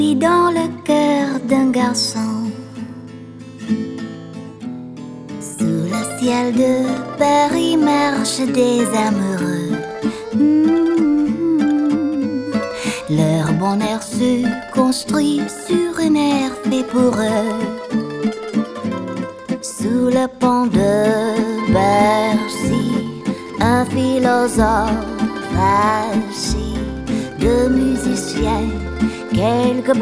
Dans le cœur d'un garçon, sous le ciel de Paris marchent des amoureux. Leur bonheur se construit sur une aire fait pour eux. Sous le pont de Bercy, un philosophe assis, deux musiciens, quelques